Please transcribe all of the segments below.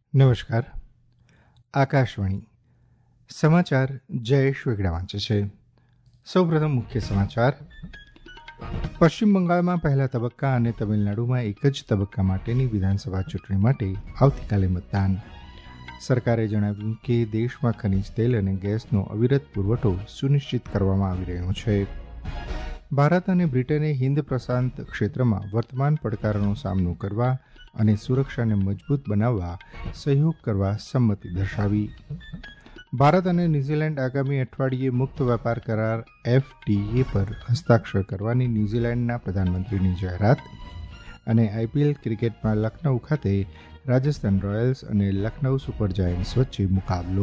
નમસ્કાર. આકાશવાણી સમાચાર જયેશ વેગડા વાંચે છે. સૌપ્રથમ મુખ્ય સમાચાર. પશ્ચિમ બંગાળમાં પહેલા તબક્કા અને તમિલનાડુમાં એક જ તબક્કા માટેની વિધાનસભા ચૂંટણી માટે આવતીકાલે મતદાન. સરકારે જણાવ્યું કે દેશમાં ખનીજ તેલ અને ગેસનો અવિરત પુરવઠો સુનિશ્ચિત કરવામાં આવી રહ્યો છે. ભારત અને બ્રિટને હિન્દ પ્રશાંત ક્ષેત્રમાં વર્તમાન પડકારોનો સામનો કરવા અને સુરક્ષાને મજબૂત બનાવવા સહયોગ કરવા સંમતિ દર્શાવી. ભારત અને ન્યૂઝીલેન્ડ આગામી અઠવાડિયે મુક્ત વેપાર કરાર FTA પર હસ્તાક્ષર કરવાની ન્યૂઝીલેન્ડના પ્રધાનમંત્રીની જાહેરાત. અને IPL ક્રિકેટમાં લખનઉ ખાતે રાજસ્થાન રોયલ્સ અને લખનઉ સુપર જાયન્ટ્સ વચ્ચે મુકાબલો.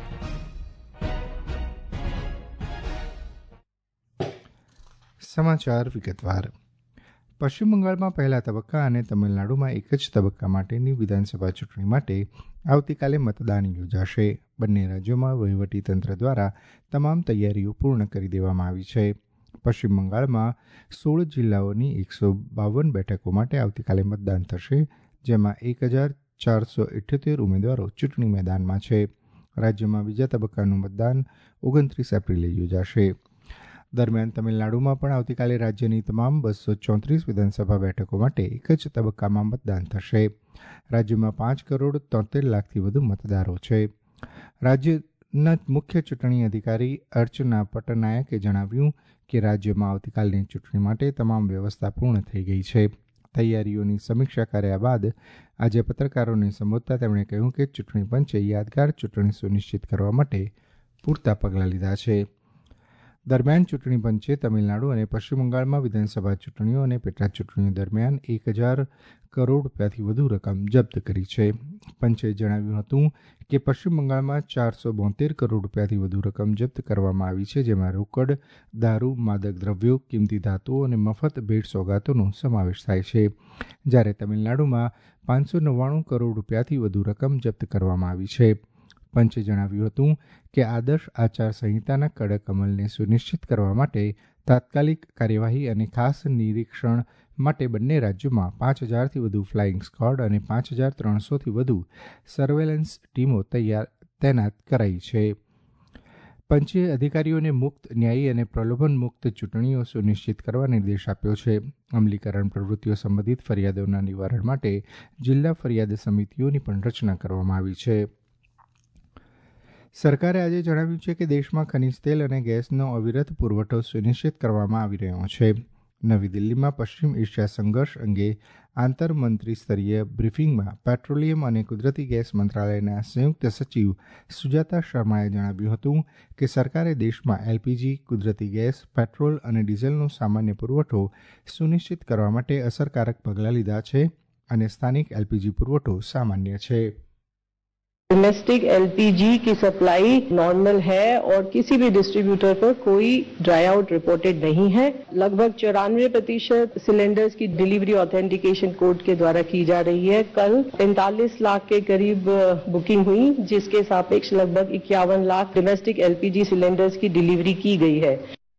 સમાચાર વિગતવાર. પશ્ચિમ બંગાળમાં પહેલા તબક્કા અને તમિલનાડુમાં એક જ તબક્કા માટેની વિધાનસભા ચૂંટણી માટે આવતીકાલે મતદાન યોજાશે. બંને રાજ્યોમાં વહીવટીતંત્ર દ્વારા તમામ તૈયારીઓ પૂર્ણ કરી દેવામાં આવી છે. પશ્ચિમ બંગાળમાં 16 જિલ્લાઓની 152 બેઠકો માટે આવતીકાલે મતદાન થશે, જેમાં 1478 ઉમેદવારો ચૂંટણી મેદાનમાં છે. રાજ્યમાં બીજા તબક્કાનું મતદાન 29 એપ્રિલે યોજાશે. દરમિયાન તમિલનાડુમાં પણ આવતીકાલે રાજ્યની તમામ 234 વિધાનસભા બેઠકો માટે એક જ તબક્કામાં મતદાન થશે. રાજ્યમાં 5,73,00,000થી વધુ મતદારો છે. રાજ્યના મુખ્ય ચૂંટણી અધિકારી અર્ચના પટનાયકે જણાવ્યું કે રાજ્યમાં આવતીકાલની ચૂંટણી માટે તમામ વ્યવસ્થા પૂર્ણ થઈ ગઈ છે. તૈયારીઓની સમીક્ષા કર્યા બાદ આજે પત્રકારોને સંબોધતા તેમણે કહ્યું કે ચૂંટણી પંચે યાદગાર ચૂંટણી સુનિશ્ચિત કરવા માટે પૂરતા પગલાં લીધા છે. દરમિયાન ચૂંટણી પંચે તમિલનાડુ અને પશ્ચિમ બંગાળમાં વિધાનસભા ચૂંટણીઓ અને પેટા ચૂંટણીઓ દરમિયાન 1,000 કરોડ રૂપિયાથી વધુ રકમ જપ્ત કરી છે. પંચે જણાવ્યું હતું કે પશ્ચિમ બંગાળમાં 472 કરોડ રૂપિયાથી વધુ રકમ જપ્ત કરવામાં આવી છે, જેમાં રોકડ, દારૂ, માદક દ્રવ્યો, કિંમતી ધાતુઓ અને મફત ભેટ સોગાતોનો સમાવેશ થાય છે. જ્યારે તમિલનાડુમાં 599 કરોડ રૂપિયાથી વધુ રકમ જપ્ત કરવામાં આવી છે. પંચે જણાવ્યું હતું કે આદર્શ આચાર સંહિતાના કડક અમલને સુનિશ્ચિત કરવા માટે તાત્કાલિક કાર્યવાહી અને ખાસ નિરીક્ષણ માટે બંને રાજ્યોમાં 5,000થી વધુ ફ્લાઇંગ સ્ક્વોડ અને 5,300થી વધુ સર્વેલન્સ ટીમો તૈનાત કરાઈ છે. પંચે અધિકારીઓને મુક્ત, ન્યાયી અને પ્રલોભન મુક્ત ચૂંટણીઓ સુનિશ્ચિત કરવા નિર્દેશ આપ્યો છે. અમલીકરણ પ્રવૃત્તિઓ સંબંધિત ફરિયાદોના નિવારણ માટે જિલ્લા ફરિયાદ સમિતિઓની પણ રચના કરવામાં આવી છે. સરકારે આજે જણાવ્યું છે કે દેશમાં ખનીજ તેલ અને ગેસનો અવિરત પુરવઠો સુનિશ્ચિત કરવામાં આવી રહ્યો છે. નવી દિલ્હીમાં પશ્ચિમ એશિયા સંઘર્ષ અંગે આંતરમંત્રી સ્તરીય બ્રિફિંગમાં પેટ્રોલિયમ અને કુદરતી ગેસ મંત્રાલયના સંયુક્ત સચિવ સુજાતા શર્માએ જણાવ્યું હતું કે સરકારે દેશમાં LPG, કુદરતી ગેસ, પેટ્રોલ અને ડીઝલનો સામાન્ય પુરવઠો સુનિશ્ચિત કરવા માટે અસરકારક પગલાં લીધા છે અને સ્થાનિક LPG પુરવઠો સામાન્ય છે. डोमेस्टिक एलपीजी की सप्लाई नॉर्मल है और किसी भी डिस्ट्रीब्यूटर पर कोई ड्राई आउट रिपोर्टेड नहीं है. लगभग 94% सिलेंडर्स की डिलीवरी ऑथेंटिकेशन कोड के द्वारा की जा रही है. कल 45 लाख के करीब बुकिंग हुई, जिसके सापेक्ष लगभग 51 लाख डोमेस्टिक एलपीजी सिलेंडर्स की डिलीवरी की गई है.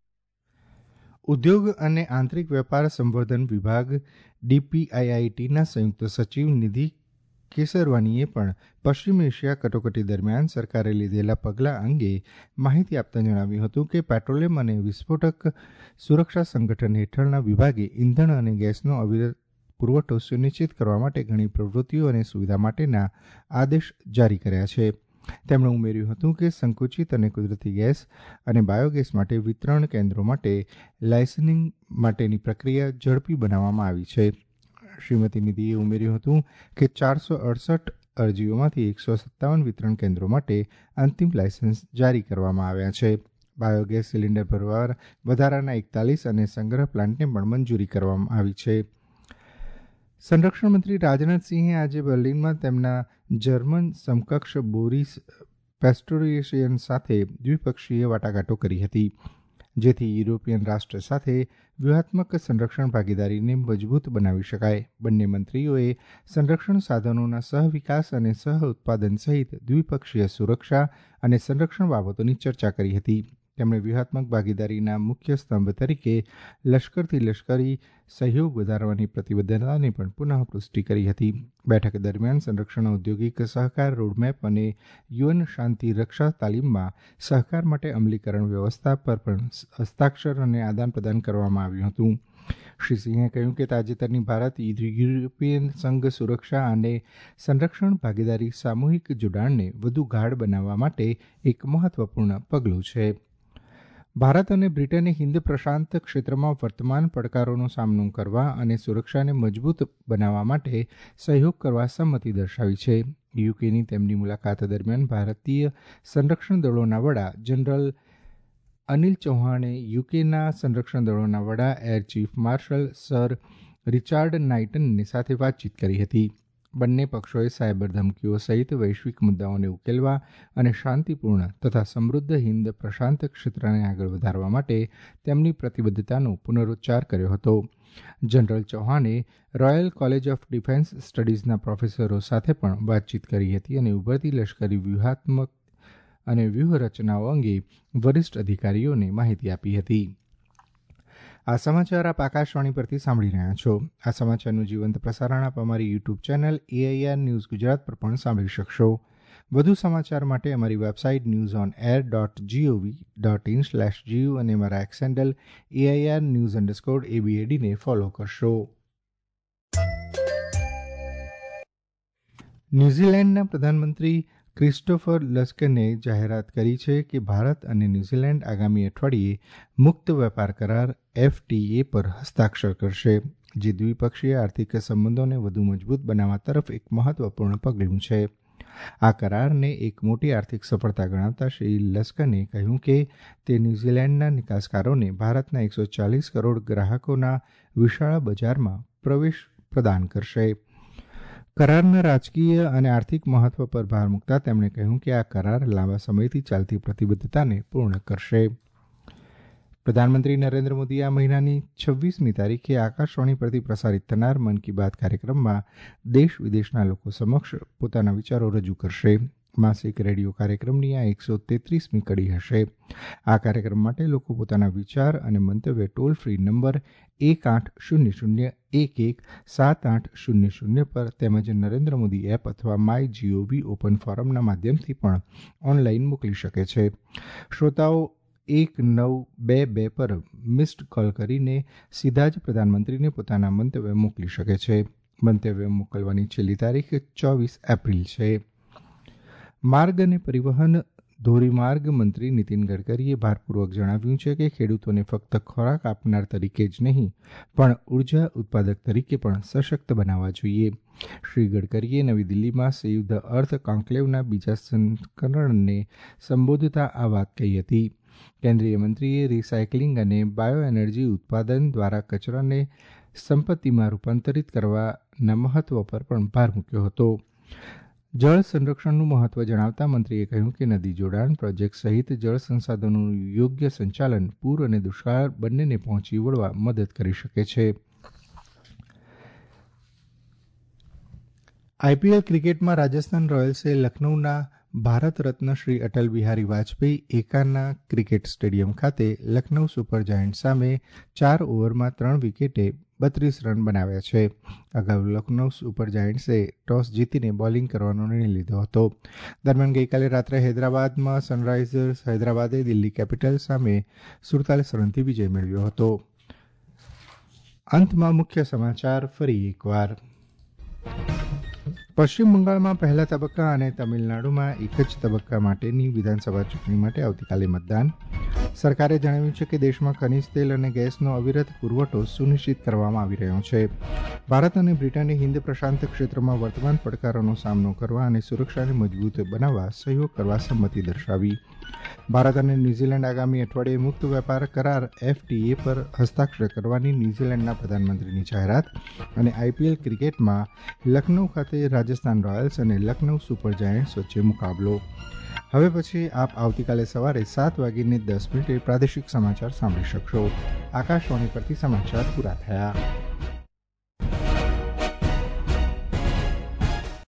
ઉદ્યોગ અને આંતરિક વેપાર સંવર્ધન વિભાગ DPIITના સંયુક્ત સચિવ નિધિ કેસરવાનીએ પણ પશ્ચિમ એશિયા કટોકટી દરમિયાન સરકારે લીધેલા પગલાં અંગે માહિતી આપતા જણાવ્યું હતું કે પેટ્રોલિયમ અને વિસ્ફોટક સુરક્ષા સંગઠન હેઠળના વિભાગે ઇંધણ અને ગેસનો અવિરત પુરવઠો સુનિશ્ચિત કરવા માટે ઘણી પ્રવૃત્તિઓ અને સુવિધા માટેના આદેશ જારી કર્યા છે. તેમણે ઉમેર્યું હતું કે સંકુચિત અને કુદરતી ગેસ અને બાયોગેસ માટે વિતરણ કેન્દ્રો માટે લાયસન્સિંગ માટેની પ્રક્રિયા ઝડપી બનાવવામાં આવી છે. શ્રીમતી નિધિએ ઉમેર્યું હતું કે 468 અરજીઓમાંથી 157 વિતરણ કેન્દ્રો માટે અંતિમ લાયસન્સ જારી કરવામાં આવ્યા છે. બાયોગેસ સિલિન્ડર ભરવા વધારાના 41 અને સંગ્રહ પ્લાન્ટને પણ મંજૂરી કરવામાં આવી છે. સંરક્ષણ મંત્રી રાજનાથસિંહે આજે બર્લિનમાં તેમના જર્મન સમકક્ષ બોરિસ પેસ્ટોરિયન સાથે દ્વિપક્ષીય વાટાઘાટો કરી હતી, જેથી યુરોપિયન રાષ્ટ્ર સાથે વ્યૂહાત્મક સંરક્ષણ ભાગીદારીને મજબૂત બનાવી શકાય. બંને મંત્રીઓએ સંરક્ષણ સાધનોના સહવિકાસ અને સહ ઉત્પાદન સહિત દ્વિપક્ષીય સુરક્ષા અને સંરક્ષણ બાબતોની ચર્ચા કરી હતી. તેમણે વ્યૂહાત્મક ભાગીદારીના મુખ્ય સ્તંભ તરીકે લશ્કરથી લશ્કરી સહયોગ વધારવાની પ્રતિબદ્ધતાની પણ પુનઃ પુષ્ટિ કરી હતી. બેઠક દરમિયાન સંરક્ષણ ઔદ્યોગિક સહકાર રોડમેપ અને યુએન શાંતિ રક્ષા તાલીમમાં સહકાર માટે અમલીકરણ વ્યવસ્થા પર પણ હસ્તાક્ષર અને આદાનપ્રદાન કરવામાં આવ્યું હતું. શ્રી સિંહે કહ્યું કે તાજેતરની ભારત યુરોપિયન સંઘ સુરક્ષા અને સંરક્ષણ ભાગીદારી સામૂહિક જોડાણને વધુ ગાઢ બનાવવા માટે એક મહત્વપૂર્ણ પગલું છે. ભારત અને બ્રિટને હિન્દ પ્રશાંત ક્ષેત્રમાં વર્તમાન પડકારોનો સામનો કરવા અને સુરક્ષાને મજબૂત બનાવવા માટે સહયોગ કરવા સંમતિ દર્શાવી છે. યુકેની તેમની મુલાકાત દરમિયાન ભારતીય સંરક્ષણ દળોના વડા જનરલ અનિલ ચૌહાણે યુકેના સંરક્ષણ દળોના વડા air chief marshal sir Richard નાઇટનની સાથે વાતચીત કરી હતી. બંને પક્ષોએ સાયબર ધમકીઓ સહિત વૈશ્વિક મુદ્દાઓને ઉકેલવા અને શાંતિપૂર્ણ તથા સમૃદ્ધ હિન્દ પ્રશાંત ક્ષેત્રને આગળ વધારવા માટે તેમની પ્રતિબદ્ધતાનો પુનરોચ્ચાર કર્યો હતો. જનરલ ચૌહાણે રોયલ કોલેજ ઓફ ડિફેન્સ સ્ટડીઝના પ્રોફેસરો સાથે પણ વાતચીત કરી હતી અને ઉભરતી લશ્કરી વ્યૂહાત્મક અને વ્યૂહરચનાઓ અંગે વરિષ્ઠ અધિકારીઓને માહિતી આપી હતી. આ સમાચાર આપ આકાશવાણી પરથી સાંભળી રહ્યા છો. આ સમાચારનું જીવંત પ્રસારણ આપ અમારી YouTube channel AIR news Gujarat પર પણ સાંભળી શકશો. વધુ સમાચાર માટે અમારી વેબસાઇટ newsonair.gov.in/gu અને અમારા એક્સ હેન્ડલ AIR_news_ABAD ને ફોલો કરશો. ન્યૂઝીલેન્ડના પ્રધાનમંત્રી ક્રિસ્ટોફર લસ્કને જાહેરાત કરી છે કે ભારત અને ન્યૂઝીલેન્ડ આગામી અઠવાડિયે મુક્ત વેપાર કરાર FTA પર હસ્તાક્ષર કરશે, જે દ્વિપક્ષીય આર્થિક સંબંધોને વધુ મજબૂત બનાવવા તરફ એક મહત્વપૂર્ણ પગલું છે. આ કરારને એક મોટી આર્થિક સફળતા ગણાવતા શ્રી લસ્કને કહ્યું કે તે ન્યૂઝીલેન્ડના નિકાસકારોને ભારતના 140 કરોડ ગ્રાહકોના વિશાળ બજારમાં પ્રવેશ પ્રદાન કરશે. કરારના રાજકીય અને આર્થિક મહત્વ પર ભાર મૂકતા તેમણે કહ્યું કે આ કરાર લાંબા સમયથી ચાલતી પ્રતિબદ્ધતાને પૂર્ણ કરશે. પ્રધાનમંત્રી નરેન્દ્ર મોદી આ મહિનાની 26મી તારીખે આકાશવાણી પરથી પ્રસારિત થનાર મન કી બાત કાર્યક્રમમાં દેશ વિદેશના લોકો સમક્ષ પોતાના વિચારો રજૂ કરશે. માસિક રેડિયો કાર્યક્રમની આ 133મી કડી હશે. આ કાર્યક્રમ માટે લોકો પોતાના વિચાર અને મંતવ્ય ટોલ ફ્રી નંબર 1800117800 પર તેમજ નરેન્દ્ર મોદી એપ અથવા માય GOV ઓપન ફોરમના માધ્યમથી પણ ઓનલાઈન મોકલી શકે છે. શ્રોતાઓ 1922 પર મિસ્ડ કોલ કરીને સીધા જ પ્રધાનમંત્રીને પોતાના મંતવ્ય મોકલી શકે છે. મંતવ્ય મોકલવાની છેલ્લી તારીખ 24 એપ્રિલ છે. માર્ગ અને પરિવહન ધોરીમાર્ગ મંત્રી નીતિન ગડકરીએ ભારપૂર્વક જણાવ્યું છે કે ખેડૂતોને ફક્ત ખોરાક આપનાર તરીકે જ નહીં પણ ઉર્જા ઉત્પાદક તરીકે પણ સશક્ત બનાવવા જોઈએ. શ્રી ગડકરીએ નવી દિલ્હીમાં સંયુક્ત અર્થ કોન્ક્લેવના બીજા સંસ્કરણને સંબોધતા આ વાત કહી હતી. કેન્દ્રીય મંત્રીએ રિસાયકલિંગ અને બાયોએનર્જી ઉત્પાદન દ્વારા કચરાને સંપત્તિમાં રૂપાંતરિત કરવાના મહત્વ પર પણ ભાર મૂક્યો હતો. જળ સંરક્ષણનું મહત્વ જણાવતા મંત્રીએ કહ્યું કે નદી જોડાણ પ્રોજેક્ટ સહિત જળ સંસાધનોનું યોગ્ય સંચાલન પૂર અને દુષ્કાળ બંનેને પહોંચી વળવા મદદ કરી શકે છે. IPL ક્રિકેટમાં રાજસ્થાન રોયલ્સે લખનૌના ભારત રત્ન શ્રી અટલ બિહારી વાજપેયી એકાના ક્રિકેટ સ્ટેડિયમ ખાતે લખનૌ સુપર જાયન્ટ સામે 4 ઓવરમાં 3 વિકેટે 32 રન બનાવ્યા છે. અગાઉ લખનૌ સુપર જાયન્ટ્સે ટોસ જીતીને બોલિંગ કરવાનો નિર્ણય લીધો હતો. દરમિયાન ગઈકાલે રાત્રે હૈદરાબાદમાં સનરાઇઝર્સ હૈદરાબાદે દિલ્હી કેપિટલ્સ સામે 47 રનથી વિજય મેળવ્યો હતો. અંતમાં મુખ્ય સમાચાર ફરી એકવાર. પશ્ચિમ બંગાળમાં પહેલા તબક્કા અને તમિલનાડુમાં એક જ તબક્કા માટેની વિધાનસભા ચૂંટણી માટે આવતીકાલે મતદાન. સરકારે જણાવ્યું છે કે દેશમાં ખનિજ તેલ અને ગેસનો અવિરત પુરવઠો સુનિશ્ચિત કરવામાં આવી રહ્યો છે. ભારત અને બ્રિટને હિન્દ પ્રશાંત ક્ષેત્રમાં વર્તમાન પડકારોનો સામનો કરવા અને સુરક્ષાને મજબૂત બનાવવા સહયોગ કરવા સંમતિ દર્શાવી. ભારત અને ન્યૂઝીલેન્ડ આગામી અઠવાડિયે મુક્ત વેપાર કરાર FTA પર હસ્તાક્ષર કરવાની ન્યૂઝીલેન્ડના પ્રધાનમંત્રીની જાહેરાત. અને IPL ક્રિકેટમાં લખનૌ ખાતે રાજસ્થાન રોયલ્સ અને લખનૌ સુપર જાયન્ટ્સ વચ્ચે મુકાબલો. હવે પછી આપ આવતીકાલે સવારે 7:10 પ્રાદેશિક સમાચાર સાંભળી શકશો. આકાશવાણી પરથી સમાચાર પૂરા થયા.